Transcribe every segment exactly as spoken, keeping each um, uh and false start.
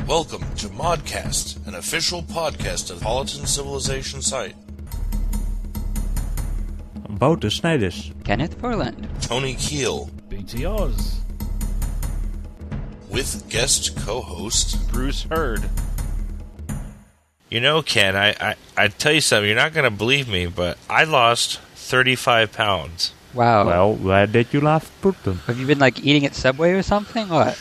Welcome to Modcast, an official podcast of Politan Civilization site. Wouter Snijders, Kenneth Furland, Tony Keel, B T Oz, with guest co-host Bruce Hurd. You know, Ken, I, I, I tell you something, you're not going to believe me, but I lost thirty-five pounds. Wow. well, where did you last put them? Have you been, like, eating at Subway or something? What?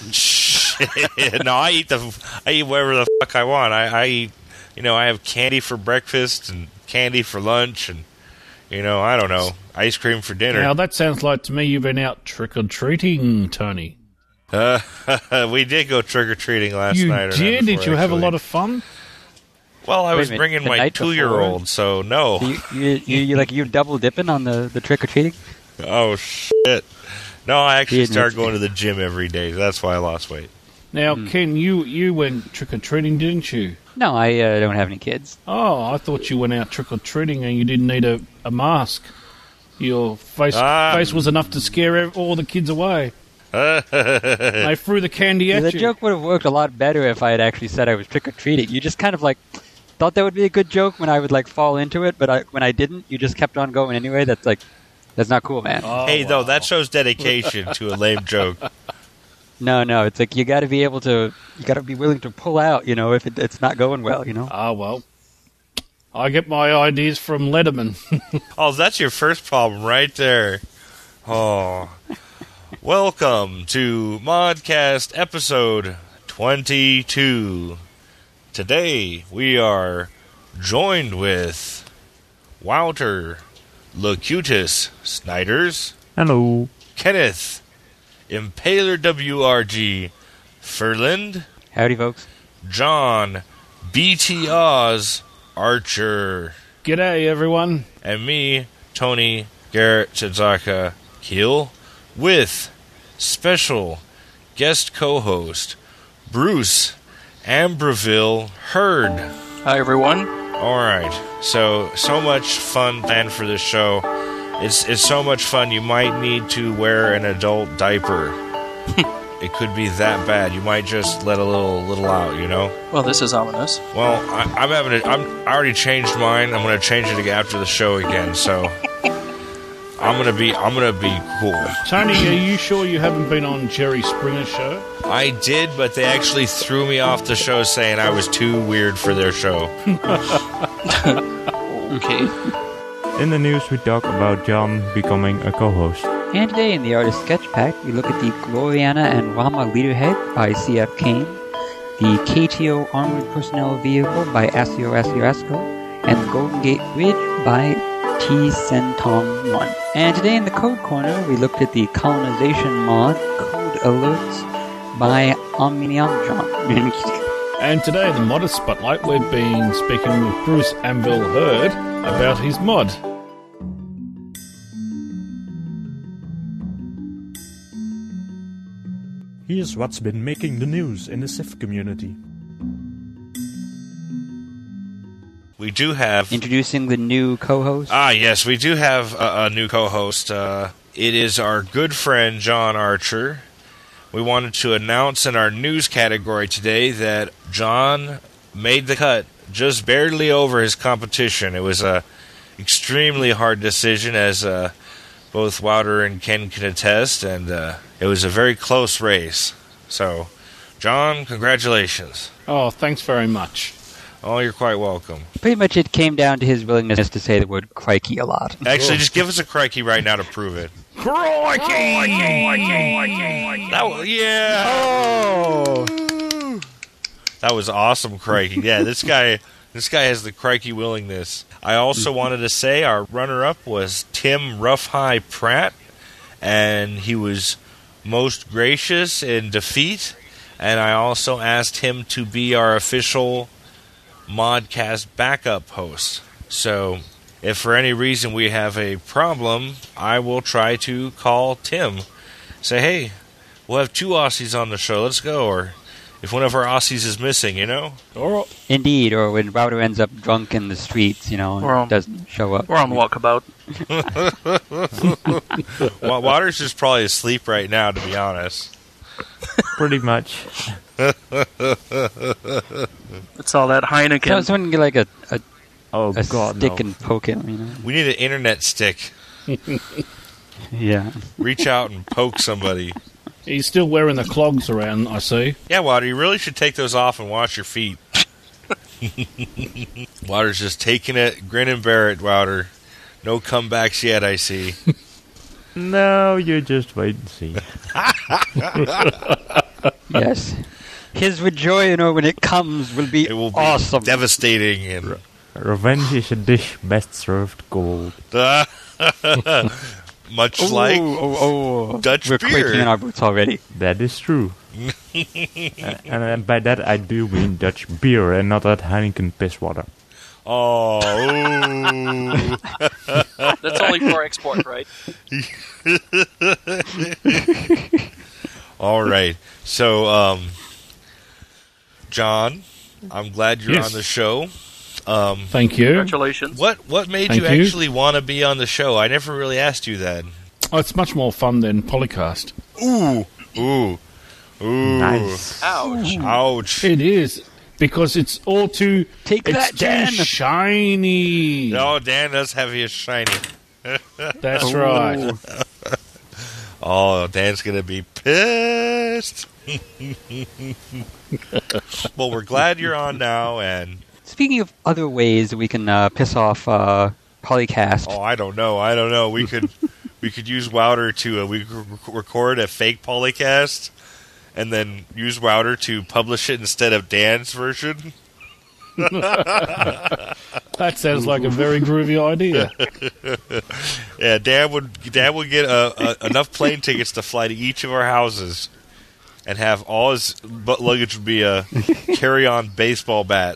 No, I eat the I eat whatever the fuck I want. I, I eat, you know, I have candy for breakfast and candy for lunch and, you know, I don't know, ice cream for dinner. Now, that sounds like to me you've been out trick-or-treating, Tony. Uh, we did go trick-or-treating last you night. You did? Did you have a actually. lot of fun? Well, I Wait was a minute, bringing the my night two-year-old, before? so no. So you, you, you, you, like, you double dipping on the, the trick-or-treating? Oh, shit. No, I actually He admits started it. going to the gym every day. That's why I lost weight. Now, Hmm. Ken, you, you went trick-or-treating, didn't you? No, I uh, don't have any kids. Oh, I thought you went out trick-or-treating and you didn't need a, a mask. Your face Ah. face was enough to scare ev- all the kids away. They threw the candy Yeah, at the you. joke would have worked a lot better if I had actually said I was trick-or-treating. You just kind of, like, thought that would be a good joke when I would, like, fall into it, but I, when I didn't, you just kept on going anyway. That's, like, that's not cool, man. Oh, Hey, wow. though, that shows dedication to a lame joke. No, no, it's like you got to be able to, you got to be willing to pull out, you know, if it, it's not going well, you know. Ah, well. I get my ideas from Letterman. Oh, that's your first problem right there. Oh. Welcome to Modcast episode twenty-two. Today we are joined with Wouter Locutus Snijders, Hello. Kenneth Impaler W R G Furland, Howdy, folks. John B T Oz Archer, G'day, everyone. and me, Tony Garrett Chizaka Keel, with special guest co-host Bruce Ambreville Hurd. Hi, everyone. All right, so so much fun planned for this show. It's it's so much fun. You might need to wear an adult diaper. It could be that bad. You might just let a little little out. You know. Well, this is ominous. Well, I, I'm having a, I'm I already changed mine. I'm going to change it again after the show again. So I'm gonna be I'm gonna be cool. Tony, are you sure you haven't been on Jerry Springer's show? I did, but they actually threw me off the show saying I was too weird for their show. Okay. In the news, we talk about John becoming a co-host. And today in the Artist Sketch Pack, we look at the Gloriana and Rama Leaderhead by C F Kane, the K T O Armored Personnel Vehicle by Asio Asiorasco, and the Golden Gate Bridge by T. Centom one. And today in the Code Corner, we looked at the colonization mod Code Alerts by Omniamjon. And today, the Modder Spotlight, we've been speaking with Bruce Ambreville Hurd about his mod. Here's what's been making the news in the Civ community. We do have Introducing the new co-host. ah yes, we do have a, a new co-host. Uh, it is our good friend John Archer. We wanted to announce in our news category today that John made the cut just barely over his competition. It was a extremely hard decision, as uh, both Wouter and Ken can attest, and uh, it was a very close race. So, John, congratulations. Oh, thanks very much. Oh, you're quite welcome. Pretty much it came down to his willingness to say the word crikey a lot. Actually, just give us a crikey right now to prove it. Crikey! That was, yeah. Oh. That was awesome, crikey. Yeah, this guy, this guy has the crikey willingness. I also wanted to say our runner-up was Tim Roughhigh Pratt, and he was most gracious in defeat. And I also asked him to be our official Modcast backup host. So, if for any reason we have a problem, I will try to call Tim. Say, hey, we'll have two Aussies on the show. Let's go. Or if one of our Aussies is missing, you know? Or, Indeed, or when Router ends up drunk in the streets, you know, We're on- and doesn't show up. We're on the walkabout. Well, Water's just probably asleep right now, to be honest. Pretty much. It's all that Heineken. I was wondering, like a, a, Oh a God, stick no. and poke him, you know? We need an internet stick. Yeah. Reach out and poke somebody. He's still wearing the clogs around, I see. Yeah, Water, you really should take those off and wash your feet. Water's just taking it, grin and bear it, Water. No comebacks yet, I see. No, you just wait and see. Yes. His rejoice, you know, when it comes, will be, It will be awesome. devastating and Revenge is a dish best served cold. much Oh, like oh, oh. Dutch We're beer. quaking in our boots already. That is true. uh, and uh, by that I do mean Dutch beer and not that Heineken piss water. Oh, ooh. That's only for export, right? All right. So, um, John, I'm glad you're Yes. on the show. Um, Thank you. Congratulations. what what made Thank you, you. actually want to be on the show? I never really asked you that. Oh, it's much more fun than Polycast. Ooh, ooh, ooh. Nice. Ouch. Ouch. It is, because it's all too... Take it's that, too Dan. shiny. Oh, Dan does have his shiny. That's right. Oh, Dan's going to be pissed. Well, we're glad you're on now, and... Speaking of other ways we can uh, piss off uh, Polycast, Oh, I don't know. I don't know. We could we could use Wouter to uh, we could rec- record a fake Polycast, and then use Wouter to publish it instead of Dan's version. That sounds like a very groovy idea. Yeah, Dan would Dan would get uh, uh, enough plane tickets to fly to each of our houses, and have all his bu- luggage would be a carry-on baseball bat.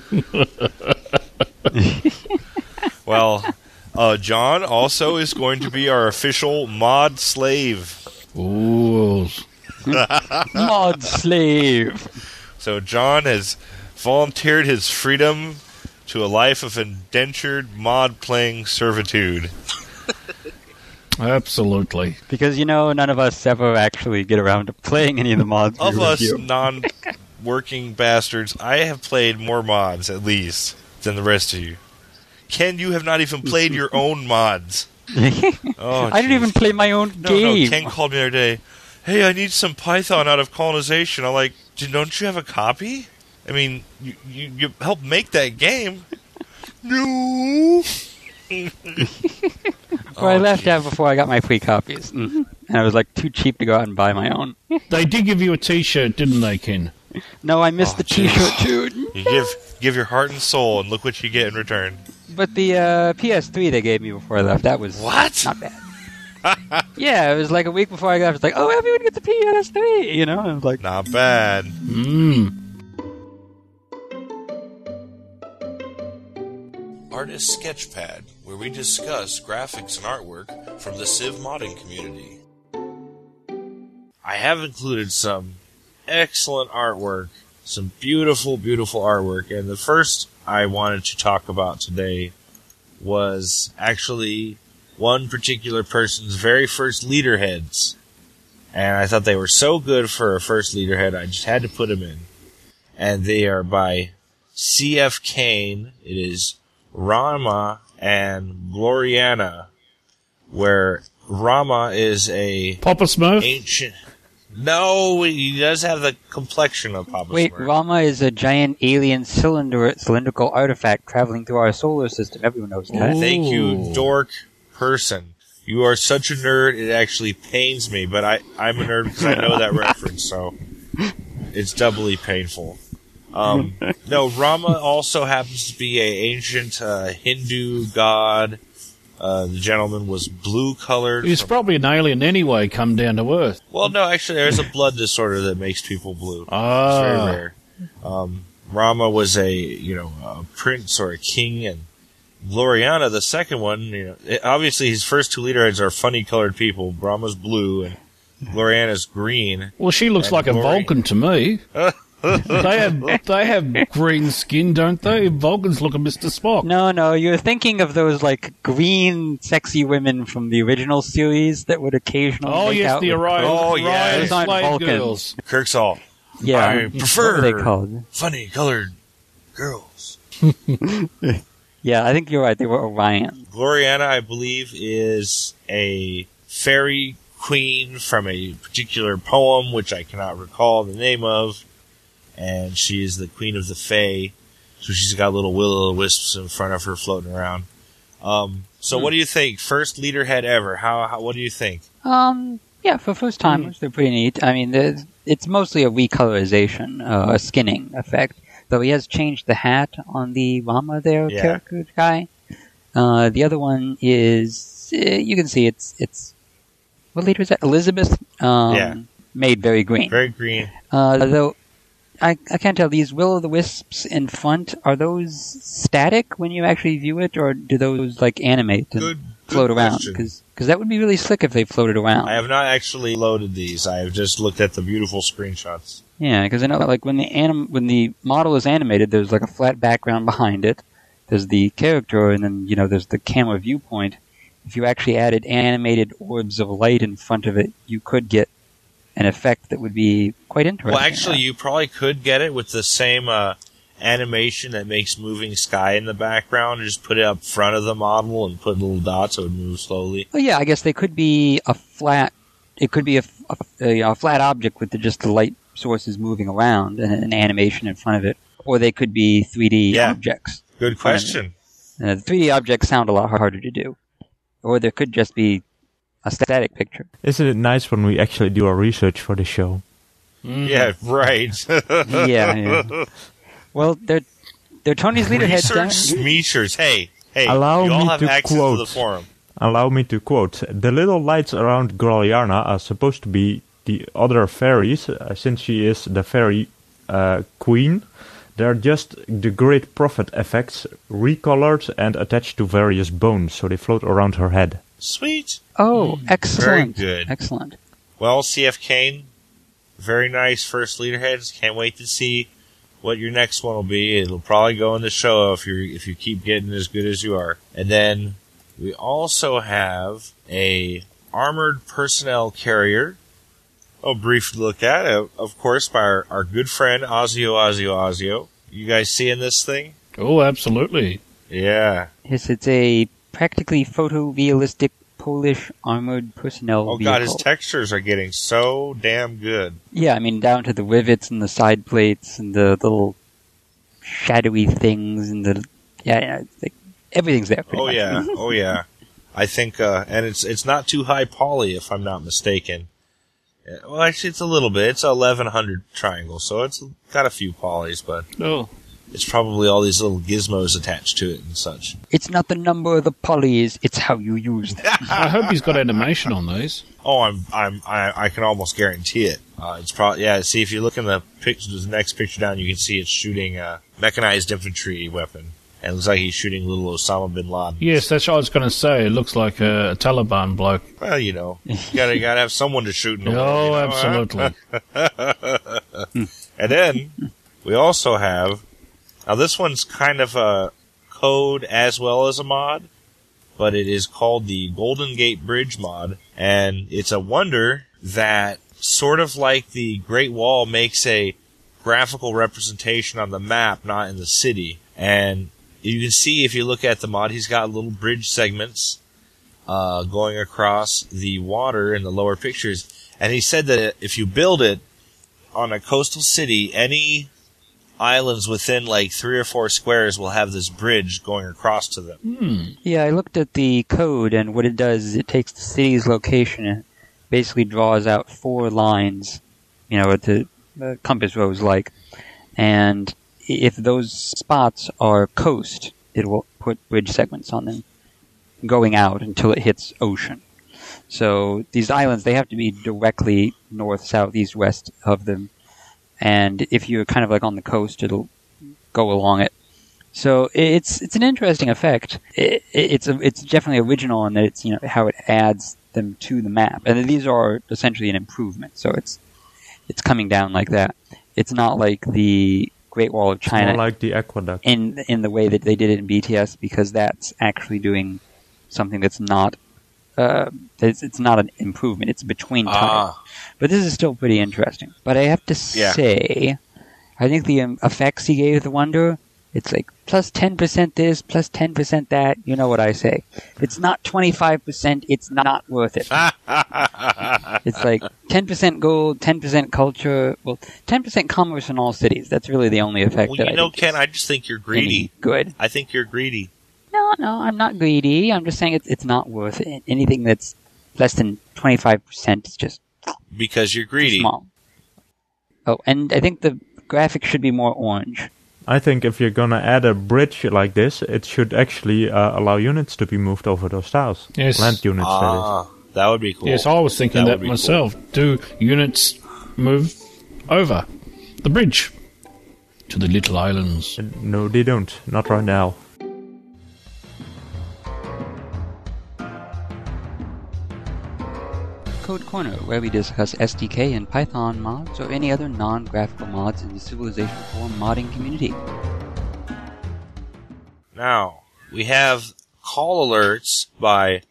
Well, uh, John also is going to be our official mod slave. Ooh. mod slave. So John has volunteered his freedom to a life of indentured mod-playing servitude. Absolutely. Because, you know, none of us ever actually get around to playing any of the mods we Of us review. non-working bastards, I have played more mods, at least, than the rest of you. Ken, you have not even played your own mods. Oh, I didn't jeez. even play my own No, game. no, Ken called me the other day. Hey, I need some Python out of colonization. I'm like, don't you have a copy? I mean, you, you, you helped make that game. No. Well, I left out before I got my free copies. Mhm. And I was like too cheap to go out and buy my own. They did give you a T-shirt, didn't they, Ken? No, I missed Oh, the t-shirt too. You give give your heart and soul, and look what you get in return. But the uh, P S three they gave me before I left, that was What? not bad. Yeah, it was like a week before I left. It's like, oh, everyone gets a P S three, you know? And I was like, Not bad. Mmm. Artist Sketchpad, where we discuss graphics and artwork from the Civ modding community. I have included some excellent artwork, some beautiful, beautiful artwork, and the first I wanted to talk about today was actually one particular person's very first leaderheads. And I thought they were so good for a first leaderhead, I just had to put them in. And they are by C F Kane. It is Rama and Gloriana, where Rama is a Papa Smurf? ancient... No, he does have the complexion of Papa wait, Smurf. Rama is a giant alien cylinder cylindrical artifact traveling through our solar system. Everyone knows that. Ooh. Thank you, dork person. You are such a nerd, it actually pains me, but I, I'm a nerd because I know that reference, so it's doubly painful. Um, no, Rama also happens to be a ancient uh, Hindu god. Uh, the gentleman was blue-colored. He's from- probably an alien anyway, come down to Earth. well, no, actually, there's a blood disorder that makes people blue. It's Ah. very rare. Um, Rama was a, you know, a prince or a king, and Gloriana, the second one, you know, it, obviously his first two leaderheads are funny colored people. Rama's blue and Gloriana's green. Well, she looks And like a Glory- Vulcan to me. they have they have green skin, don't they? Vulcans look at Mister Spock. No, no, you're thinking of those like green, sexy women from the original series that would occasionally Oh make yes, out the with- Orion, Oh, yeah. Orion Those aren't slave Vulcans. girls. Kirksall, Yeah. I What prefer are they called? funny colored girls. Yeah, I think you're right. They were Orion. Gloriana, I believe, is a fairy queen from a particular poem, which I cannot recall the name of. And she is the queen of the Fae. So she's got little will-o'-the-wisps in front of her floating around. Um, so Hmm. what do you think? First leaderhead ever. How, how what do you think? Um, yeah, for first timers, Hmm. they're pretty neat. I mean, there's- it's mostly a recolorization, uh, a skinning effect. Though he has changed the hat on the Rama there Yeah. character guy. Uh, the other one is, uh, you can see it's, it's, what leader is that? Elizabeth, um, Yeah. made very green. Very green. Uh, though, I, I can't tell, these will-o'-the-wisps in front, are those static when you actually view it, or do those, like, animate and Good, float good around? question. Because that would be really slick if they floated around. I have not actually loaded these. I have just looked at the beautiful screenshots. Yeah, because I know, like, when the anim- when the model is animated, there's, like, a flat background behind it. There's the character, and then, you know, there's the camera viewpoint. If you actually added animated orbs of light in front of it, you could get an effect that would be quite interesting. Well, actually, you probably could get it with the same uh, animation that makes moving sky in the background. Just put it up front of the model and put little dots so it would move slowly. Well, yeah, I guess they could be a flat. It could be a, a, a, a flat object with the, just the light sources moving around and an animation in front of it, or they could be three D Yeah. objects. Good question. Uh, the three D objects sound a lot harder to do, or there could just be a static picture. Isn't it nice when we actually do our research for the show? Yeah, right. yeah, yeah. Well, they're they're Tony's leaderheads. Research down- Smeechers. Hey, hey, Allow you all me have to access quote. to the forum. Allow me to quote, the little lights around Gloriana are supposed to be the other fairies, uh, since she is the fairy uh, queen. They're just the great prophet effects, recolored and attached to various bones, so they float around her head. Sweet. Oh, excellent! Very good. Excellent. Well, C F Kane, very nice first leaderheads. Can't wait to see what your next one will be. It'll probably go in the show if you if you keep getting as good as you are. And then we also have a armored personnel carrier. A brief look at, uh, of course, by our, our good friend Ozio Ozio Ozio. You guys seeing this thing? Oh, absolutely. Yeah. Yes, it's a practically photorealistic Polish armored personnel Oh vehicle. god, his textures are getting so damn good. Yeah, I mean, down to the rivets and the side plates and the little shadowy things and the yeah, yeah it's like, everything's there. pretty Oh much. yeah, oh yeah. I think, uh, and it's it's not too high poly if I'm not mistaken. Yeah, well, actually, it's a little bit. It's eleven hundred triangle, so it's got a few polys, but Oh, it's probably all these little gizmos attached to it and such. It's not the number of the polys; it's how you use them. I hope he's got animation on these. Oh, I'm I'm I, I can almost guarantee it. Uh, it's probably yeah. See, if you look in the picture, the next picture down, you can see it's shooting a mechanized infantry weapon, and it looks like he's shooting little Osama bin Laden. Yes, that's what I was going to say. It looks like a, a Taliban bloke. Well, you know, you gotta you gotta have someone to shoot in the world, Oh, you know, huh? absolutely. And then we also have, now this one's kind of a code as well as a mod, but it is called the Golden Gate Bridge mod, and it's a wonder that sort of like the Great Wall makes a graphical representation on the map, not in the city. And you can see if you look at the mod, he's got little bridge segments uh, going across the water in the lower pictures. And he said that if you build it on a coastal city, any islands within like three or four squares will have this bridge going across to them. Hmm. Yeah, I looked at the code, and what it does is it takes the city's location and basically draws out four lines, you know, what the uh, compass rose like. And if those spots are coast, it will put bridge segments on them going out until it hits ocean. So these islands, they have to be directly north, south, east, west of them. And if you're kind of like on the coast, it'll go along it. So it's it's an interesting effect. It, it's a, it's definitely original in that it's, you know, how it adds them to the map. And these are essentially an improvement. So it's it's coming down like that. It's not like the Great Wall of China More like the aqueduct. in in the way that they did it in B T S, because that's actually doing something that's not uh, it's, it's not an improvement. It's between times. Ah. But this is still pretty interesting. But I have to Yeah. say, I think the um, effects he gave the Wonder, it's like plus ten percent this, plus ten percent that. You know what I say. If it's not twenty-five percent, it's not worth it. It's like ten percent gold, ten percent culture, well, ten percent commerce in all cities. That's really the only effect Well, that you I know, think Ken, is I just think you're any greedy. good. I think you're greedy. No, no, I'm not greedy. I'm just saying it's it's not worth it. Anything that's less than twenty-five percent is just Because you're greedy. small. Oh, and I think the graphics should be more orange. I think if you're gonna add a bridge like this, it should actually uh, allow units to be moved over those tiles. Yes. Land units, that Ah, that would be cool. Yes, I was thinking That that, would be myself. Do units move over the bridge to the little islands? is. No, they don't. Not right now. Code Corner, where we discuss S D K and Python mods or any other non-graphical mods in the Civilization four modding community. Now, we have call alerts by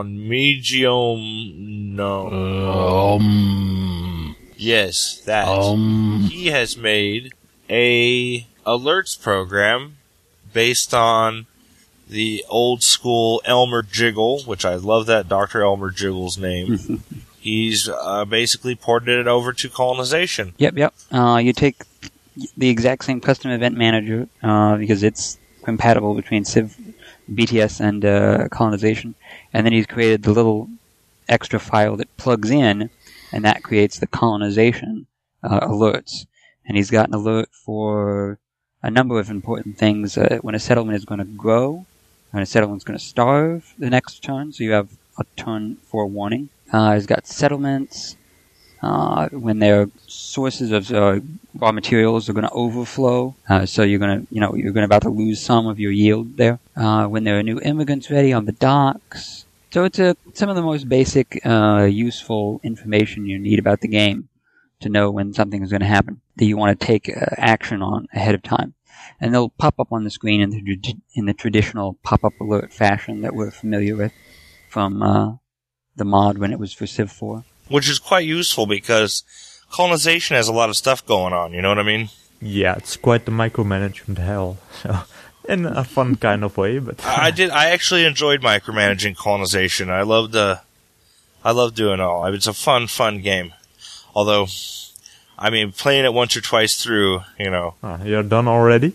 Onmegium. No. Um, Yes, that. um, He has made a alerts program based on the old school Elmer Jiggle, which I love that Doctor Elmer Jiggle's name. He's uh, basically ported it over to colonization. Yep, yep. Uh, you take the exact same custom event manager uh, because it's compatible between Civ, B T S, and uh, colonization, and then he's created the little extra file that plugs in, and that creates the colonization uh, alerts. And he's got an alert for a number of important things. Uh, when a settlement is going to grow, when a settlement's going to starve the next turn, so you have a turn for warning. Uh, he's got settlements. Uh, when their sources of uh, raw materials are going to overflow, uh, so you're going to, you know, you're going to about to lose some of your yield there. Uh, when there are new immigrants ready on the docks. So it's a, some of the most basic, uh, useful information you need about the game to know when something is going to happen that you want to take uh, action on ahead of time. And they'll pop up on the screen in the, in the traditional pop-up alert fashion that we're familiar with from uh, the mod when it was for Civ four. Which is quite useful because colonization has a lot of stuff going on, you know what I mean? Yeah, it's quite the micromanagement hell. So, in a fun kind of way, but I did. I actually enjoyed micromanaging colonization. I loved uh, I love doing it all. It's a fun, fun game. Although, I mean, playing it once or twice through, you know. Ah, you're done already.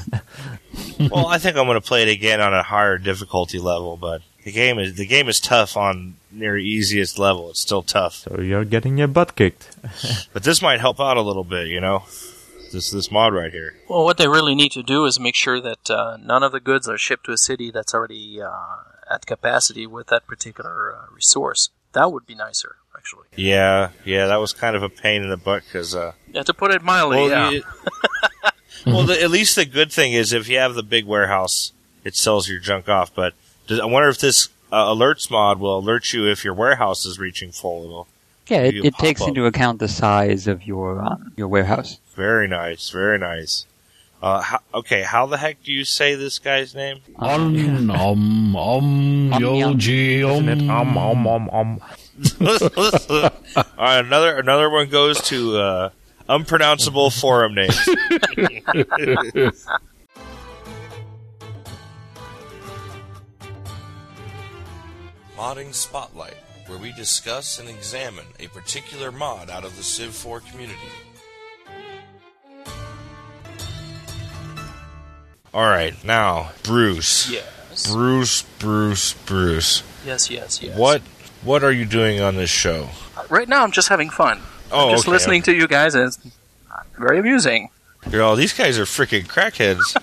Well, I think I'm going to play it again on a higher difficulty level, but the game is the game is tough on near easiest level. It's still tough, So you're getting your butt kicked. but this might help out a little bit, you know. This this mod right here. Well, what they really need to do is make sure that uh, none of the goods are shipped to a city that's already uh, at capacity with that particular uh, resource. That would be nicer, actually. Yeah, yeah, that was kind of a pain in the butt because. Uh, Yeah, to put it mildly, well, yeah. you- well, the, at least the good thing is if you have the big warehouse, it sells your junk off. But does, I wonder if this uh, alerts mod will alert you if your warehouse is reaching full. It'll, Yeah, it, You it pop takes up. into account the size of your um, your warehouse. very nice, very nice. Uh, how, okay, how the heck do you say this guy's name? om, om, om, Om, yo, yum. gee, Isn't it? om. Um, um, um, um. All right, another another one goes to uh, unpronounceable forum names. Modding Spotlight, where we discuss and examine a particular mod out of the Civ four community. All right, now Bruce. Yes. Bruce, Bruce, Bruce. Yes, yes, yes. What what are you doing on this show? Right now, I'm just having fun. Oh, I'm just okay. listening to you guys, and it's very amusing. You're all, these guys are freaking crackheads.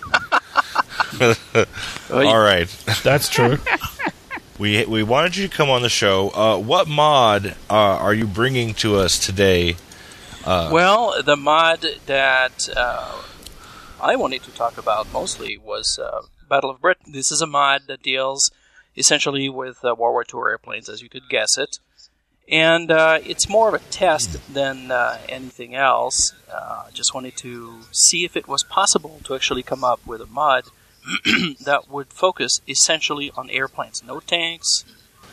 Oh, you- All right. That's true. We we wanted you to come on the show. Uh, what mod uh, are you bringing to us today? Uh, Well, the mod that uh, I wanted to talk about mostly was uh, Battle of Britain. This is a mod that deals essentially with uh, World War Two airplanes, as you could guess it. And uh, it's more of a test than uh, anything else. Uh, I just wanted to see if it was possible to actually come up with a mod that would focus essentially on airplanes. No tanks,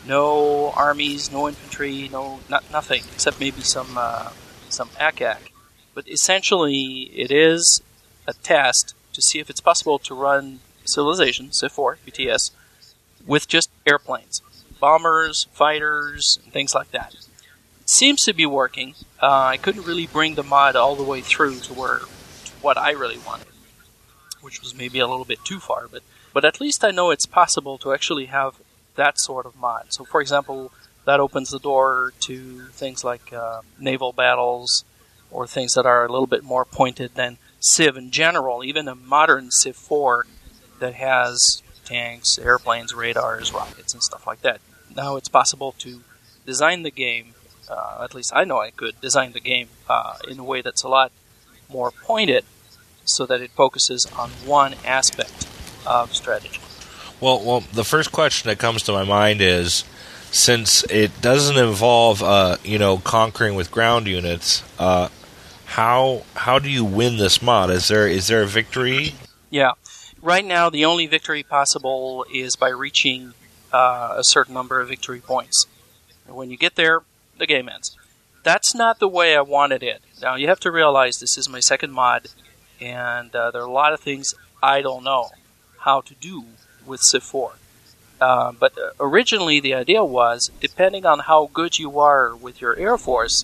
No armies, no infantry, no not, nothing except maybe some uh, some A C A C. But essentially, it is a test to see if it's possible to run Civilization, Civ four, B T S, with just airplanes, bombers, fighters, and things like that. It seems to be working. Uh, I couldn't really bring the mod all the way through to where to what I really wanted, which was maybe a little bit too far. But but at least I know it's possible to actually have that sort of mod. So, for example, that opens the door to things like uh, naval battles or things that are a little bit more pointed than Civ in general. Even a modern Civ four that has tanks, airplanes, radars, rockets, and stuff like that. Now it's possible to design the game, uh, at least I know I could design the game uh, in a way that's a lot more pointed so that it focuses on one aspect of strategy. Well, well, the first question that comes to my mind is, since it doesn't involve, uh, you know, conquering with ground units, uh, how how do you win this mod? Is there is there a victory? Yeah, right now the only victory possible is by reaching uh, a certain number of victory points. And when you get there, the game ends. That's not the way I wanted it. Now you have to realize this is my second mod, and uh, there are a lot of things I don't know how to do with Civ four. Uh, but originally the idea was, depending on how good you are with your Air Force,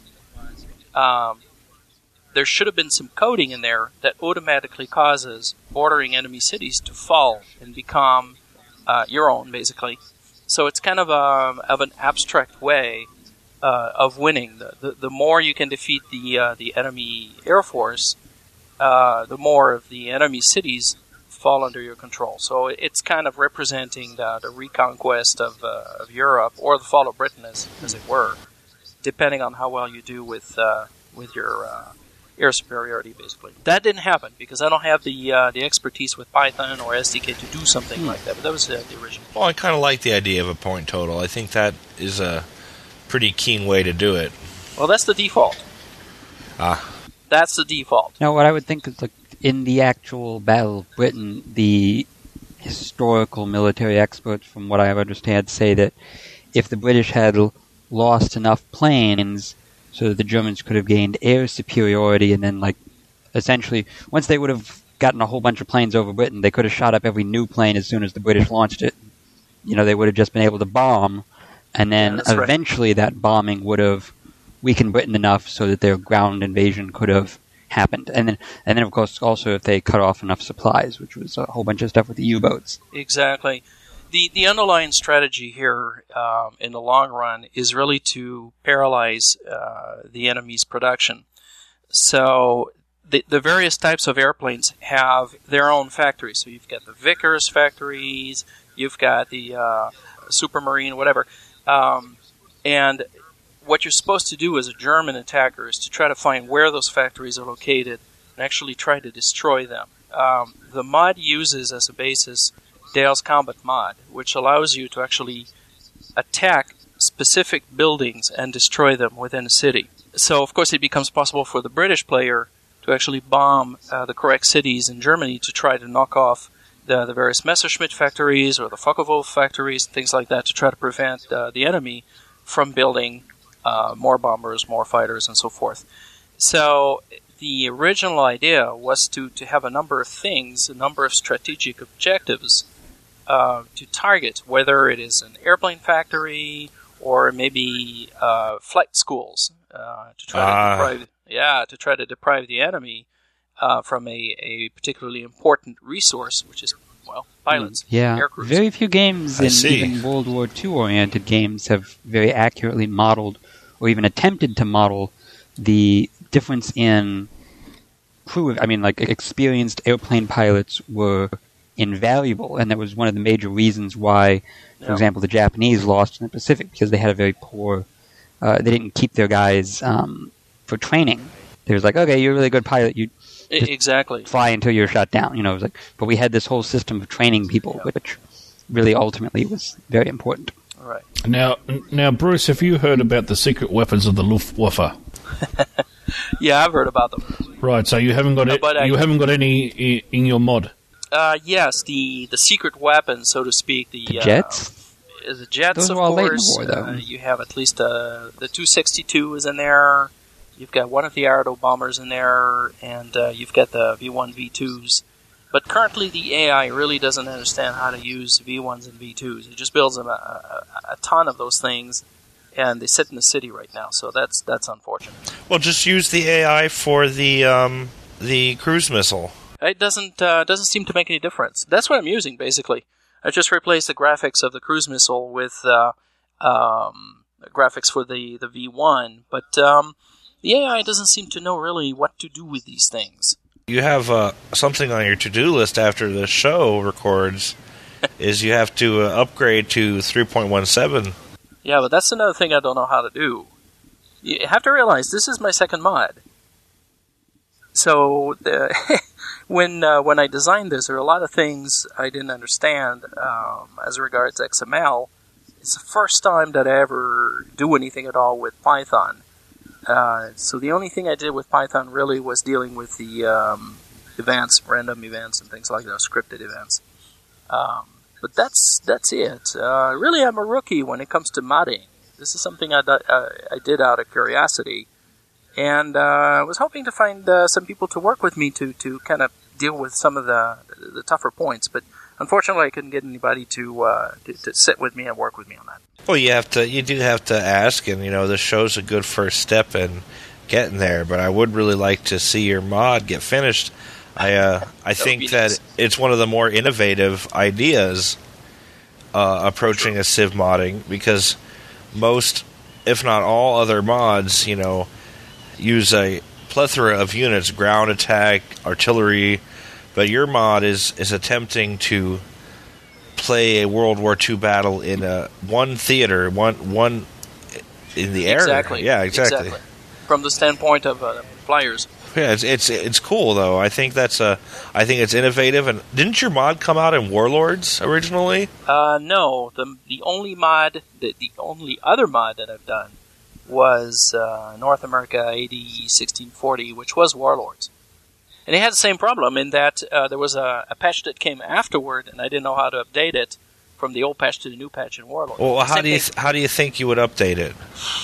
um, there should have been some coding in there that automatically causes bordering enemy cities to fall and become uh, your own, basically. So it's kind of, a, of an abstract way uh, of winning. The, the, the more you can defeat the, uh, the enemy Air Force, uh, the more of the enemy cities fall under your control. So it's kind of representing the, the reconquest of, uh, of Europe, or the fall of Britain, as, as it were, depending on how well you do with uh, with your uh, air superiority, basically. That didn't happen, because I don't have the uh, the expertise with Python or S D K to do something hmm. like that, but that was uh, the original. Well, I kind of like the idea of a point total. I think that is a pretty keen way to do it. Well, that's the default. Ah. That's the default. Now, what I would think is, like, in the actual Battle of Britain, the historical military experts, from what I understand, say that if the British had l- lost enough planes so that the Germans could have gained air superiority, and then, like, essentially, once they would have gotten a whole bunch of planes over Britain, they could have shot up every new plane as soon as the British launched it. You know, they would have just been able to bomb, and then yeah, eventually right. that bombing would have weakened Britain enough so that their ground invasion could have happened. And then, and then, of course, also if they cut off enough supplies, which was a whole bunch of stuff with the U-boats. Exactly. The the underlying strategy here, um, in the long run, is really to paralyze uh, the enemy's production. So the the various types of airplanes have their own factories. So you've got the Vickers factories, you've got the uh, Supermarine, whatever. Um, and what you're supposed to do as a German attacker is to try to find where those factories are located and actually try to destroy them. Um, the mod uses as a basis Dale's Combat mod, which allows you to actually attack specific buildings and destroy them within a city. So, of course, it becomes possible for the British player to actually bomb uh, the correct cities in Germany to try to knock off the, the various Messerschmitt factories or the Focke-Wulf factories, things like that, to try to prevent uh, the enemy from building Uh, more bombers, more fighters, and so forth. So the original idea was to, to have a number of things, a number of strategic objectives uh, to target, whether it is an airplane factory or maybe uh, flight schools, uh, to try uh. to deprive, yeah, to try to deprive the enemy uh, from a, a particularly important resource, which is, well, pilots. Yeah, air crews. Very few games in even World War Two oriented games have very accurately modeled or even attempted to model the difference in crew. I mean, like, experienced airplane pilots were invaluable, and that was one of the major reasons why, for yeah. example, the Japanese lost in the Pacific, because they had a very poor, uh, they didn't keep their guys um, for training. They was like, okay, you're a really good pilot, you just exactly fly until you're shot down. You know, it was like, but we had this whole system of training people, yeah. which really ultimately was very important. Right. Now, now, Bruce, have you heard about the secret weapons of the Luftwaffe? Yeah, I've heard about them. Right, so you haven't got no, it, you I, haven't got any in your mod. Uh, yes, the, the secret weapons, so to speak, the, the jets. Uh, the jets, Those of are all late in course. the war, though. Uh, you have at least uh, the two sixty-two is in there. You've got one of the Arado bombers in there, and uh, you've got the V one, V twos. But currently, the A I really doesn't understand how to use V ones and V twos. It just builds them a, a, a ton of those things, and they sit in the city right now. So that's that's unfortunate. Well, just use the A I for the um, the cruise missile. It doesn't uh, doesn't seem to make any difference. That's what I'm using, basically. I just replaced the graphics of the cruise missile with uh, um, graphics for the, the V one, but um, the A I doesn't seem to know really what to do with these things. You have uh, something on your to-do list after the show records, is you have to uh, upgrade to three point one seven. Yeah, but that's another thing I don't know how to do. You have to realize this is my second mod. So the when uh, when I designed this, there are a lot of things I didn't understand um, as regards X M L. It's the first time that I ever do anything at all with Python. Uh, so the only thing I did with Python really was dealing with the um, events, random events, and things like those, scripted events. Um, but that's that's it. Uh, really, I'm a rookie when it comes to modding. This is something I, uh, I did out of curiosity, and uh, I was hoping to find uh, some people to work with me to, to kind of deal with some of the the tougher points. But unfortunately, I couldn't get anybody to, uh, to to sit with me and work with me on that. Well, you have to, you do have to ask, and you know this show's a good first step in getting there. But I would really like to see your mod get finished. I uh, I think that nice. It's one of the more innovative ideas uh, approaching a Civ modding, because most, if not all, other mods, you know, use a plethora of units, ground attack, artillery, but your mod is is attempting to play a World War Two battle in a one theater, one one in the air. Exactly. Yeah, exactly. exactly. From the standpoint of uh, flyers. Yeah, it's it's it's cool though. I think that's a, I think it's innovative. And didn't your mod come out in Warlords originally? Uh, no. The the only mod, the the only other mod that I've done was uh, North America A D sixteen forty, which was Warlords. And it had the same problem in that uh, there was a, a patch that came afterward, and I didn't know how to update it from the old patch to the new patch in Warlords. Well, how do you th- how do you think you would update it?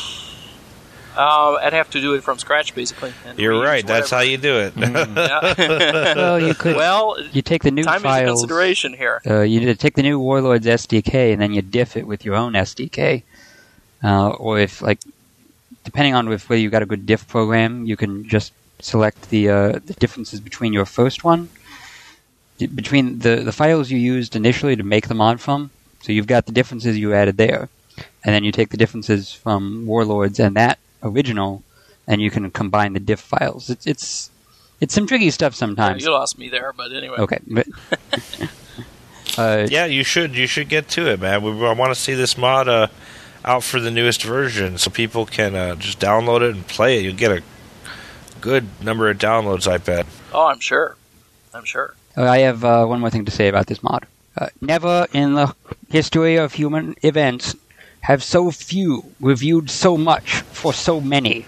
Uh, I'd have to do it from scratch, basically. And You're right. That's how you do it. Mm. Well, you could. Well, you take the new time files. is a consideration here. Uh, you take the new Warlords S D K and then you diff it with your own S D K. Uh, or if, like, depending on if whether you got a good diff program, you can just select the uh, the differences between your first one, between the the files you used initially to make the mod from. So you've got the differences you added there, and then you take the differences from Warlords and that original, and you can combine the diff files. It's it's it's some tricky stuff sometimes. Yeah, you lost me there, but anyway. Okay. But, uh, yeah, you should you should get to it, man. We, I want to see this mod uh, out for the newest version, so people can uh, just download it and play it. You'll get a good number of downloads, I bet. Oh, I'm sure. I'm sure. I have uh, one more thing to say about this mod. Uh, never in the history of human events have so few reviewed so much for so many.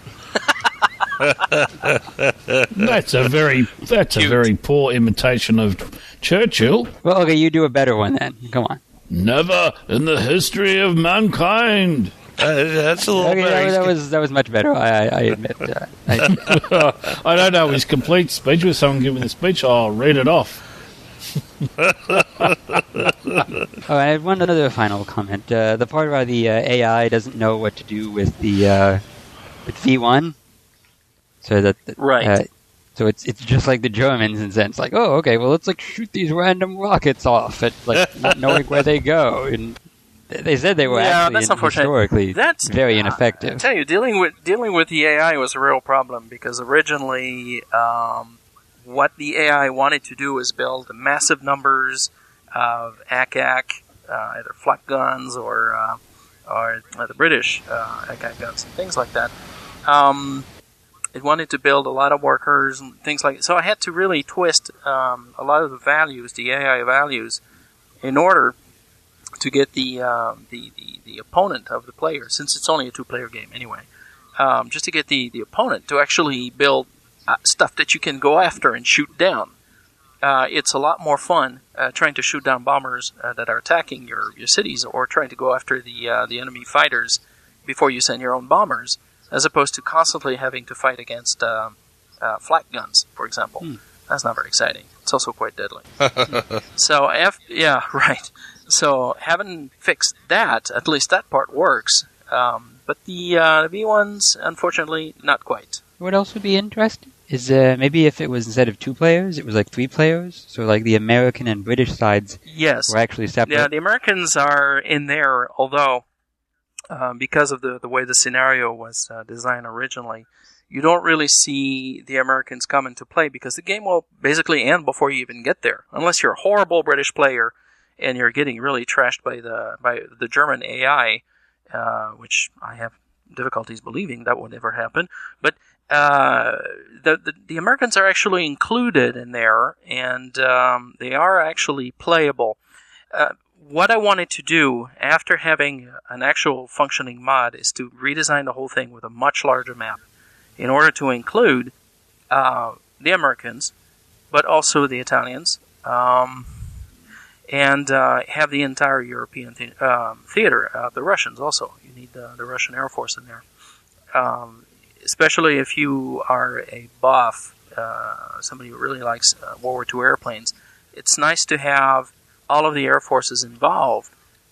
That's a very that's Cute. a very poor imitation of Churchill. Well, okay, you do a better one then. Come on. Never in the history of mankind. Uh, that's a little okay, better. That, that was that was much better. I, I admit. Uh, I, I don't know his complete speech. With someone giving the speech, I'll read it off. Oh, I have one other final comment. Uh, the part where the uh, A I doesn't know what to do with the uh, with V one, so that right. Uh, so it's it's just like the Germans in a sense, like, oh, okay, well, let's like shoot these random rockets off at like not knowing where they go, and they said they were yeah, actually that's in, historically that's, very ineffective. I tell you, dealing with dealing with the A I was a real problem because originally, um, what the A I wanted to do is build massive numbers of A C A C, uh, either flak guns or uh, or uh, the British uh, A C A C guns and things like that. Um, it wanted to build a lot of workers and things like that. So I had to really twist um, a lot of the values, the A I values, in order to get the, um, the, the the opponent of the player, since it's only a two-player game anyway, um, just to get the, the opponent to actually build uh, stuff that you can go after and shoot down. uh, it's a lot more fun uh, trying to shoot down bombers uh, that are attacking your, your cities, or trying to go after the uh, the enemy fighters before you send your own bombers, as opposed to constantly having to fight against uh, uh, flak guns, for example. Hmm. That's not very exciting. It's also quite deadly. so, F- yeah, right. So, having fixed that, at least that part works. Um, but the, uh, the B ones, unfortunately, not quite. What else would be interesting is uh, maybe if it was, instead of two players, it was like three players. So, like the American and British sides yes. were actually separate. Yeah, the Americans are in there, although uh, because of the, the way the scenario was uh, designed originally, you don't really see the Americans come into play, because the game will basically end before you even get there, unless you're a horrible British player and you're getting really trashed by the by the German A I, uh, which I have difficulties believing that would ever happen. But uh, the, the the Americans are actually included in there, and um, they are actually playable. Uh, what I wanted to do after having an actual functioning mod is to redesign the whole thing with a much larger map, in order to include uh, the Americans, but also the Italians, um, and uh, have the entire European th- um, theater, uh, the Russians also. You need uh, the Russian Air Force in there. Um, especially if you are a buff, uh, somebody who really likes uh, World War Two airplanes, it's nice to have all of the Air Forces involved,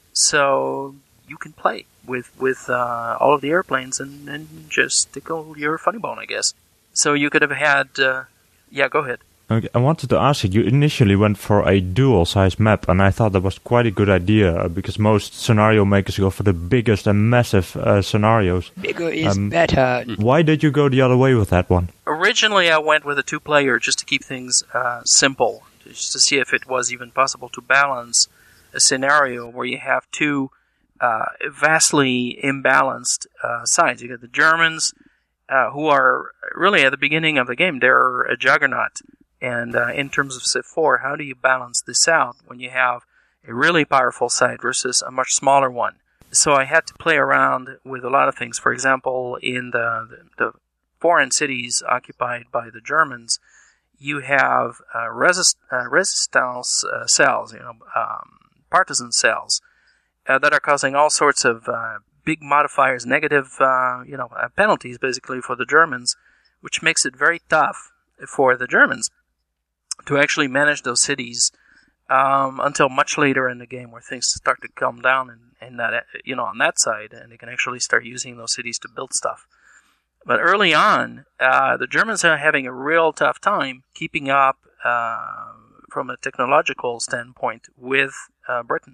so you can play with with uh, all of the airplanes and, and just tickle your funny bone, I guess. So you could have had... Uh, yeah, go ahead. Okay, I wanted to ask you, you initially went for a dual-size map, and I thought that was quite a good idea, because most scenario makers go for the biggest and massive uh, scenarios. Bigger is um, better. Why did you go the other way with that one? Originally, I went with a two-player just to keep things uh, simple, just to see if it was even possible to balance a scenario where you have two Uh, vastly imbalanced uh, sides. You got the Germans, uh, who are really at the beginning of the game, they're a juggernaut. And uh, in terms of Civ four, how do you balance this out when you have a really powerful side versus a much smaller one? So I had to play around with a lot of things. For example, in the, the, the foreign cities occupied by the Germans, you have uh, resist, uh, resistance uh, cells, you know, um, partisan cells, Uh, that are causing all sorts of uh, big modifiers, negative, uh, you know, uh, penalties basically for the Germans, which makes it very tough for the Germans to actually manage those cities um, until much later in the game, where things start to calm down and, and that, you know, on that side, and they can actually start using those cities to build stuff. But early on, uh, the Germans are having a real tough time keeping up uh, from a technological standpoint with uh, Britain.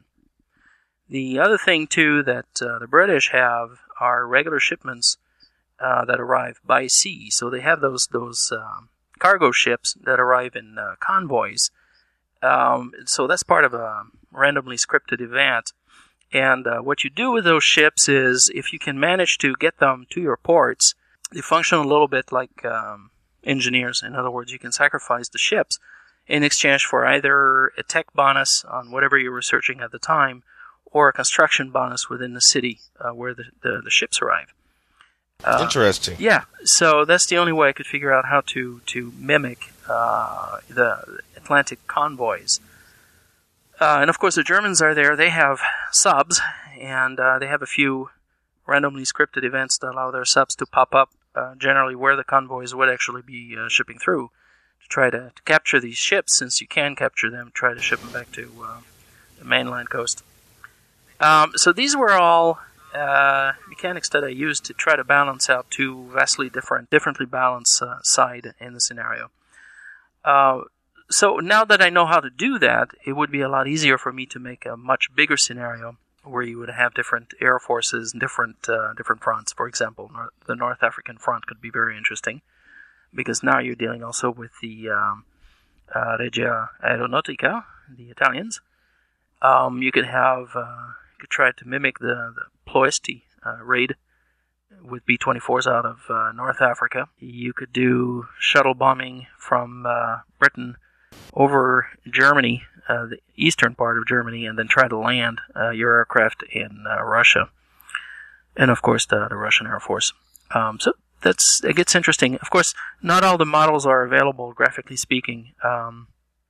The other thing, too, that uh, the British have are regular shipments uh, that arrive by sea. So they have those those um, cargo ships that arrive in uh, convoys. Um, so that's part of a randomly scripted event. And uh, what you do with those ships is, if you can manage to get them to your ports, they function a little bit like um, engineers. In other words, you can sacrifice the ships in exchange for either a tech bonus on whatever you were searching at the time, or a construction bonus within the city uh, where the, the, the ships arrive. Uh, Interesting. Yeah, so that's the only way I could figure out how to, to mimic uh, the Atlantic convoys. Uh, and of course, the Germans are there. They have subs, and uh, they have a few randomly scripted events that allow their subs to pop up, uh, generally where the convoys would actually be uh, shipping through, to try to, to capture these ships. Since you can capture them, try to ship them back to uh, the mainland coast. Um, so these were all uh, mechanics that I used to try to balance out two vastly different, differently balanced uh, side in the scenario. Uh, so now that I know how to do that, it would be a lot easier for me to make a much bigger scenario where you would have different air forces and different uh, different fronts. For example, North, the North African front could be very interesting, because now you're dealing also with the um, uh, Regia Aeronautica, the Italians. Um, you could have... Uh, You could try to mimic the, the Ploesti uh, raid with B twenty-fours out of uh, North Africa. You could do shuttle bombing from uh, Britain over Germany, uh, the eastern part of Germany, and then try to land uh, your aircraft in uh, Russia. And of course, the, the Russian Air Force. Um, so that's it gets interesting. Of course, not all the models are available, graphically speaking. Um,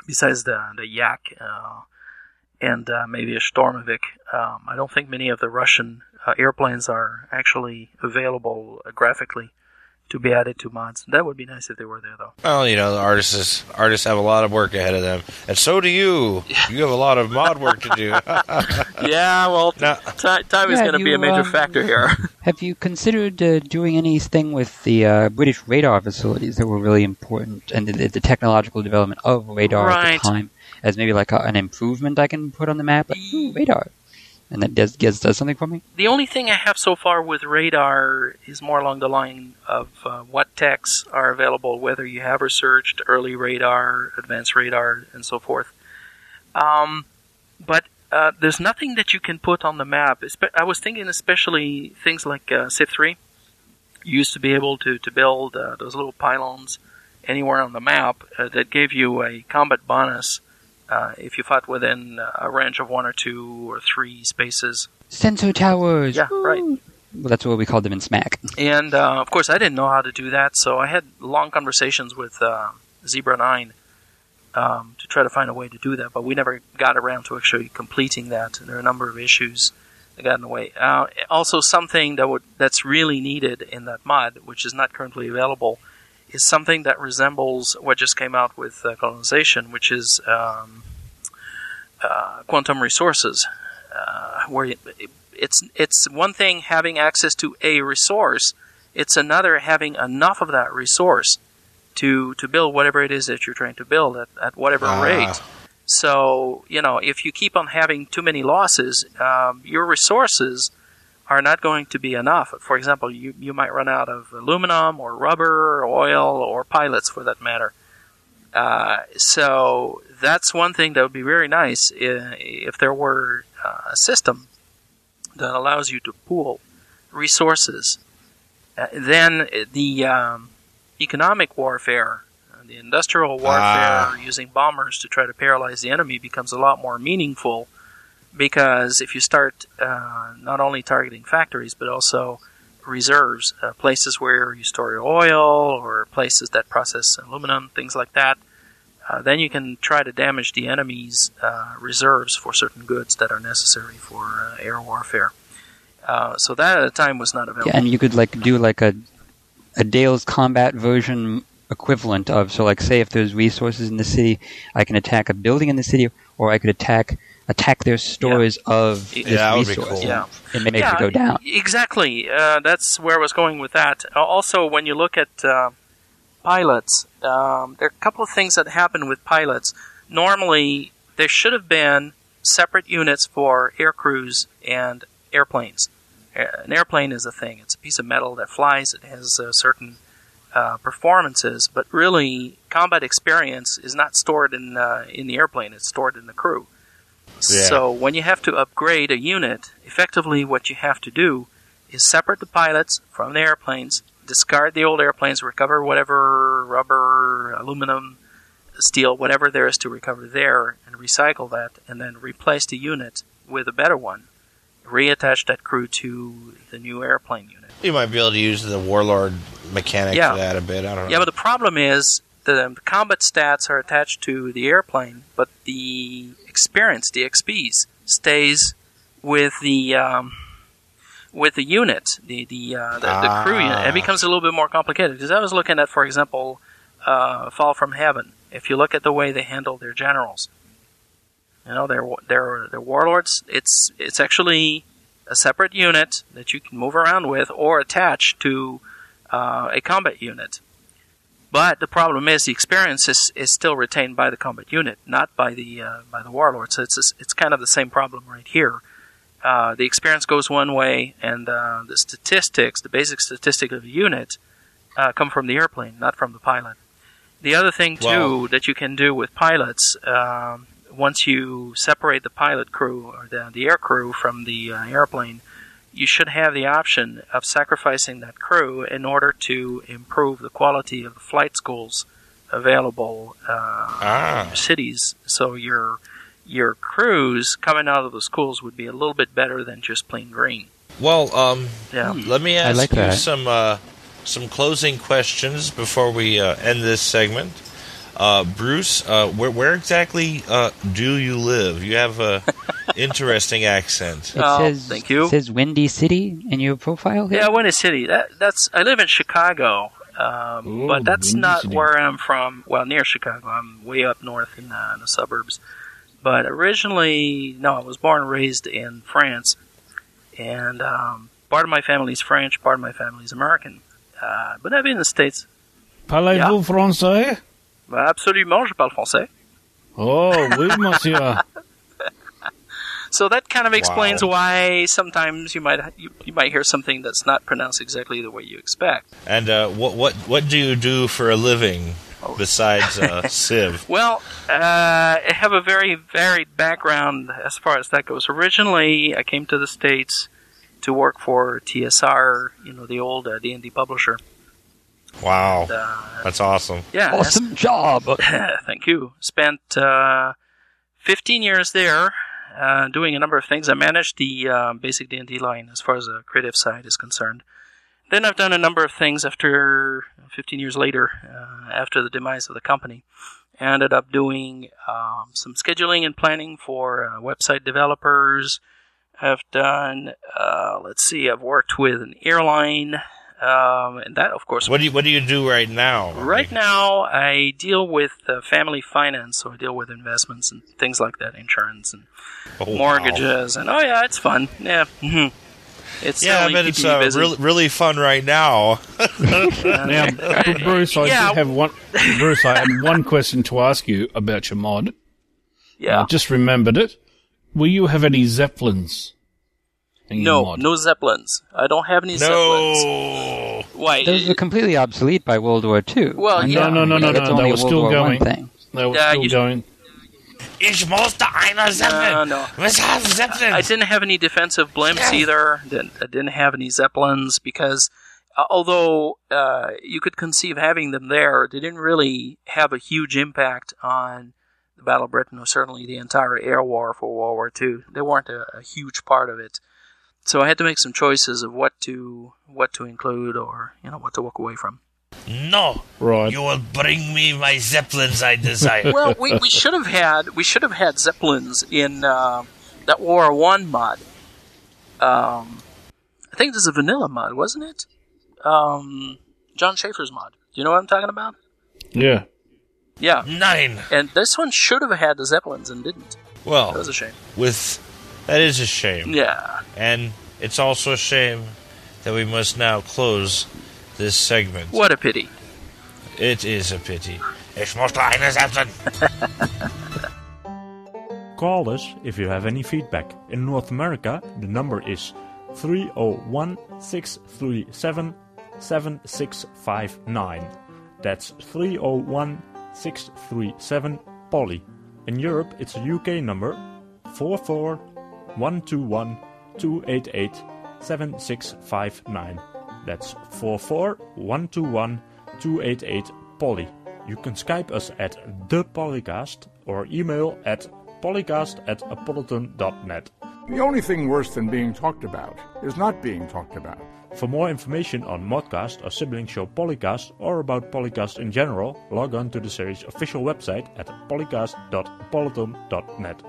besides the the Yak uh, and uh, maybe a Stormovik. Um, I don't think many of the Russian uh, airplanes are actually available uh, graphically to be added to mods. That would be nice if they were there, though. Well, you know, the artists is, artists have a lot of work ahead of them, and so do you. You have a lot of mod work to do. Yeah, well, Now- t- time is Yeah, going to be you, a major um, factor here. Have you considered uh, doing anything with the uh, British radar facilities that were really important and the, the technological development of radar at Right. the time as maybe like a, an improvement I can put on the map? Like, ooh, radar. And that does, does, does something for me? The only thing I have so far with radar is more along the line of uh, what techs are available, whether you have researched early radar, advanced radar, and so forth. Um, but uh, there's nothing that you can put on the map. Espe- I was thinking especially things like uh, C I F three. You used to be able to, to build uh, those little pylons anywhere on the map uh, that gave you a combat bonus uh, if you fought within uh, a range of one or two or three spaces. Sensor towers! Yeah, Woo! right. Well, that's what we called them in SMAC. And, uh, of course, I didn't know how to do that, so I had long conversations with uh, Zebra nine um, to try to find a way to do that, but we never got around to actually completing that. And there are a number of issues that got in the way. Uh, also, something that would that's really needed in that mod, which is not currently available, is something that resembles what just came out with uh, colonization, which is um, uh, quantum resources, uh, where it, it, It's it's one thing having access to a resource. It's another having enough of that resource to to build whatever it is that you're trying to build at, at whatever Ah. rate. So, you know, if you keep on having too many losses, um, your resources are not going to be enough. For example, you, you might run out of aluminum or rubber or oil or pilots for that matter. Uh, so that's one thing that would be very nice if, if there were uh, a system that allows you to pool resources. Uh, then the um, economic warfare, uh, the industrial warfare, Ah. using bombers to try to paralyze the enemy becomes a lot more meaningful, because if you start uh, not only targeting factories but also reserves, uh, places where you store your oil or places that process aluminum, things like that, uh, then you can try to damage the enemy's uh, reserves for certain goods that are necessary for uh, air warfare. Uh, so that at the time was not available. Yeah, and you could like do like a a Dale's combat version equivalent of, so like say if there's resources in the city, I can attack a building in the city, or I could attack attack their stores of Yeah, this that would be resource. cool. Yeah. And make yeah, it go down. Exactly. Uh, that's where I was going with that. Uh, Also, when you look at uh, pilots, um, there are a couple of things that happen with pilots. Normally, there should have been separate units for air crews and airplanes. Uh, An airplane is a thing. It's a piece of metal that flies. It has uh, certain uh, performances, but really, combat experience is not stored in uh, in the airplane. It's stored in the crew. Yeah. So when you have to upgrade a unit, effectively what you have to do is separate the pilots from the airplanes, discard the old airplanes, recover whatever rubber, aluminum, steel, whatever there is to recover there, and recycle that, and then replace the unit with a better one. Reattach that crew to the new airplane unit. You might be able to use the Warlord mechanic Yeah. for that a bit. I don't know. Yeah, but the problem is the, the combat stats are attached to the airplane, but the experience, the X Ps, stays with the um, with the unit, the the, uh, the, the crew unit. It becomes a little bit more complicated, because I was looking at, for example, uh, Fall from Heaven. If you look at the way they handle their generals, you know, they're they're they're warlords. It's it's actually a separate unit that you can move around with or attach to uh, a combat unit. But the problem is the experience is, is still retained by the combat unit, not by the uh, by the warlord. So it's it's kind of the same problem right here. Uh, the experience goes one way, and uh, the statistics, the basic statistic of the unit, uh, come from the airplane, not from the pilot. The other thing too Well- that you can do with pilots, um, once you separate the pilot crew or the, the air crew from the uh, airplane, you should have the option of sacrificing that crew in order to improve the quality of the flight schools available uh, Ah. in your cities. So your your crews coming out of the schools would be a little bit better than just plain green. Well, um, Yeah. let me ask like you that. some uh, some closing questions before we uh, end this segment. Uh, Bruce, uh, where, where exactly uh, do you live? You have a interesting accent. It Oh, says, thank you. It says Windy City in your profile here. Yeah, Windy City. That, that's. I live in Chicago, um, Ooh, but that's Windy not City. where I'm from. Well, near Chicago. I'm way up north in, uh, in the suburbs. But originally, no, I was born and raised in France, and um, part of my family's French, part of my family's American. Uh, but I've been in the States. Parlez-vous français? Absolument, je parle français. Oh, oui, monsieur. So that kind of explains Wow. why sometimes you might you, you might hear something that's not pronounced exactly the way you expect. And uh, what what what do you do for a living besides uh, Civ? Well, uh, I have a very varied background as far as that goes. Originally, I came to the States to work for T S R, you know, the old uh, D and D publisher. Wow, Uh, that's awesome. yeah, Awesome job. thank you. Spent uh, fifteen years there, uh, doing a number of things. I managed the uh, basic D and D line as far as the creative side is concerned. Then I've done a number of things after fifteen years later, uh, after the demise of the company. I ended up doing um, some scheduling and planning for uh, website developers. I've done, uh, let's see, I've worked with an airline. Um, and that, of course, What do you what do you do right now? right now I deal with uh, family finance, so I deal with investments and things like that, insurance and Oh, wow. mortgages, and oh yeah, it's fun. Yeah, hmm it's Yeah, I certainly bet it's keeping me uh, busy. really really fun right now. Now, B- Bruce, I Yeah. did have one. Bruce, I had one question to ask you about your mod. Yeah, I just remembered it. Will you have any Zeppelins in your no, mod? no Zeppelins. I don't have any Zeppelins. No. Why? Those were completely obsolete by World War Two. Well, I yeah. know, No, no, no, no, it's no, only they a were World still War going. One thing. They were Yeah, still you- going. Ich musste einer Zeppelin. No, no. Was haben Zeppelin? I didn't have any defensive blimps either. Didn't, I didn't have any Zeppelins because, uh, although uh, you could conceive having them there, they didn't really have a huge impact on the Battle of Britain, or certainly the entire air war for World War Two. They weren't a, a huge part of it. So I had to make some choices of what to what to include, or you know what to walk away from. No. Right. You will bring me my Zeppelins I desire. Well, we, we should have had we should have had Zeppelins in uh, that War One mod. Um, I think this is a vanilla mod, wasn't it? Um, John Schaefer's mod. Do you know what I'm talking about? Yeah. Yeah, Nine. and this one should have had the Zeppelins and didn't. That Well, was a shame. with that is a shame. Yeah. And it's also a shame that we must now close this segment. What a pity. It is a pity. Ich musste einer Zeppelin. Call us if you have any feedback. In North America, the number is three oh one, six three seven, seven six five nine. That's three oh one, six three seven, Polly. In Europe, it's a U K number four four one two one, two eight eight, seven six five nine. That's four four one two one, two eight eight, Polly. You can Skype us at The Polycast or email at polycast at apolitan dot net. The only thing worse than being talked about is not being talked about. For more information on Modcast, our sibling show Polycast, or about Polycast in general, log on to the series' official website at polycast dot apolitan dot net.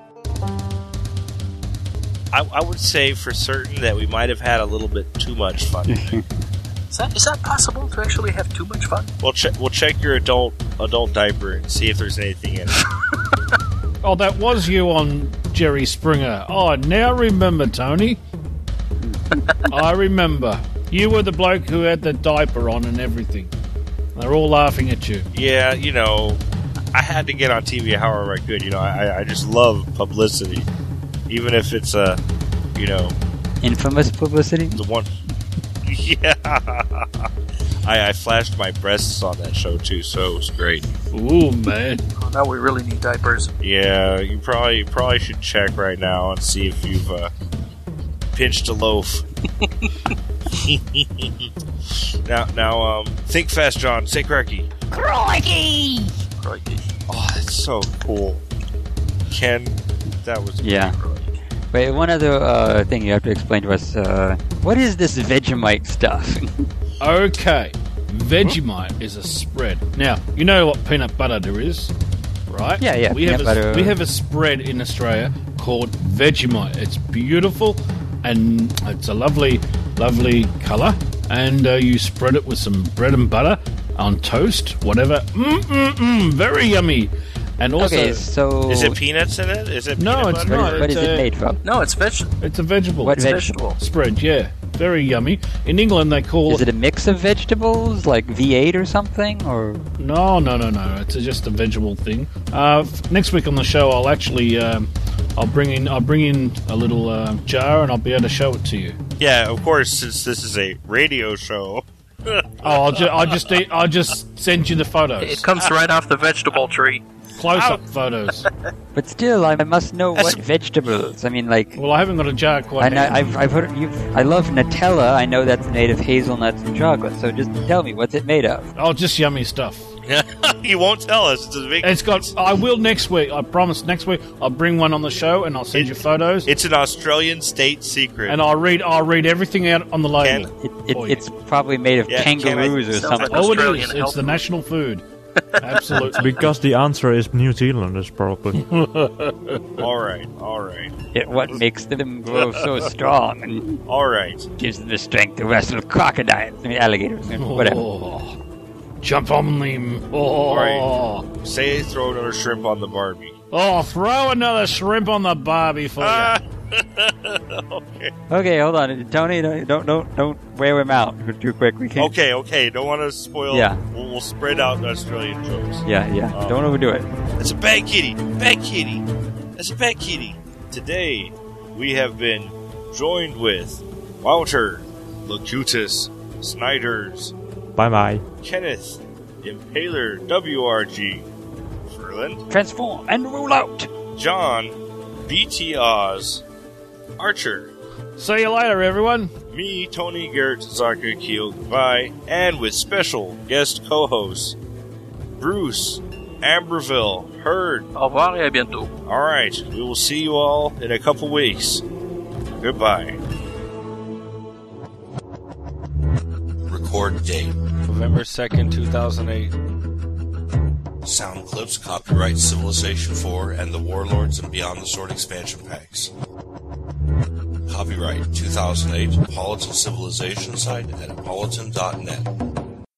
I, I would say for certain that we might have had a little bit too much fun. Is that is that possible to actually have too much fun? We'll check. We'll check your adult adult diaper and see if there's anything in it. Oh, that was you on Jerry Springer. Oh, I now remember, Tony. I remember. You were the bloke who had the diaper on and everything. They're all laughing at you. Yeah, you know, I had to get on T V however I could. You know, I, I just love publicity, even if it's a, uh, you know, Infamous publicity. the one. Yeah, I, I flashed my breasts on that show too, so it was great. Ooh, man. Oh, now we really need diapers. Yeah, you probably probably should check right now and see if you've uh, pinched a loaf. now, now, um, think fast, John. Say crikey. Crikey! Oh, that's so cool. Ken, that was Yeah. Wait, one other uh, thing you have to explain to us. Uh, what is this Vegemite stuff? Okay. Vegemite is a spread. Now, you know what peanut butter there is, right? Yeah, yeah, We peanut have a, butter. We have a spread in Australia called Vegemite. It's beautiful, and it's a lovely, lovely colour. And uh, you spread it with some bread and butter on toast, whatever. Mm mm mm, very yummy. And also, Okay, so Is it peanuts in it? Is it No, peanut it's butter? what, not. what is it's it a- made from? No, it's vegetable. it's a vegetable What It's veg- vegetable. spread. Yeah, very yummy. In England, they call Is it a mix of vegetables, like V eight or something, or No, no, no, no. It's just a vegetable thing. Uh, f- next week on the show, I'll actually, um, I'll bring in, I'll bring in a little uh, jar, and I'll be able to show it to you. Yeah, of course, since this is a radio show. Oh, I'll, ju- I'll just, e- I'll just send you the photos, It comes right off the vegetable tree. close-up photos. but still, I must know what vegetables. I mean, like, Well, I haven't got a jar quite. I know, handy. I've I've heard you. I love Nutella. I know that's made of hazelnuts and chocolate. So just tell me, what's it made of? Oh, just yummy stuff. You won't tell us. It's a big. It's got. I will next week. I promise. Next week, I'll bring one on the show, and I'll send you photos. It's an Australian state secret. And I'll read. I'll read everything out on the label. It, it, for you. it's probably made of Yeah, can I- kangaroos or Sounds something. like Oh, it Australian is. It's health the food. national food. Absolutely. Because the answer is New Zealanders, probably. all right, all right, It, what makes them grow so strong and all right. gives them the strength to wrestle crocodiles, I mean alligators, whatever. Oh, jump on them. Oh, Right. Say throw another shrimp on the Barbie. oh, throw another shrimp on the barbie for Ah. you. Okay, hold on, Tony. Don't don't don't, don't wear him out too quick. We can't. Okay, okay. Don't want to spoil. Yeah. We'll, we'll spread out the Australian jokes. Yeah, yeah. Um, don't overdo it. That's a bad kitty. Bad kitty. That's a bad kitty. Today, we have been joined with Walter, Locutus, Snyders, Bye bye. Kenneth, Impaler W R G, Ferland, Transform and rule out. John, B T Oz, Archer, See you later, everyone. me, Tony Garrett Zarka Keel, goodbye, and with special guest co-hosts, Bruce, Amberville, Hurd. Au revoir et à bientôt. Alright, we will see you all in a couple weeks. Goodbye. Record date November second, two thousand eight. Sound clips copyright Civilization four and the Warlords and Beyond the Sword expansion packs. Copyright two thousand eight Politan Civilization site at politan dot net.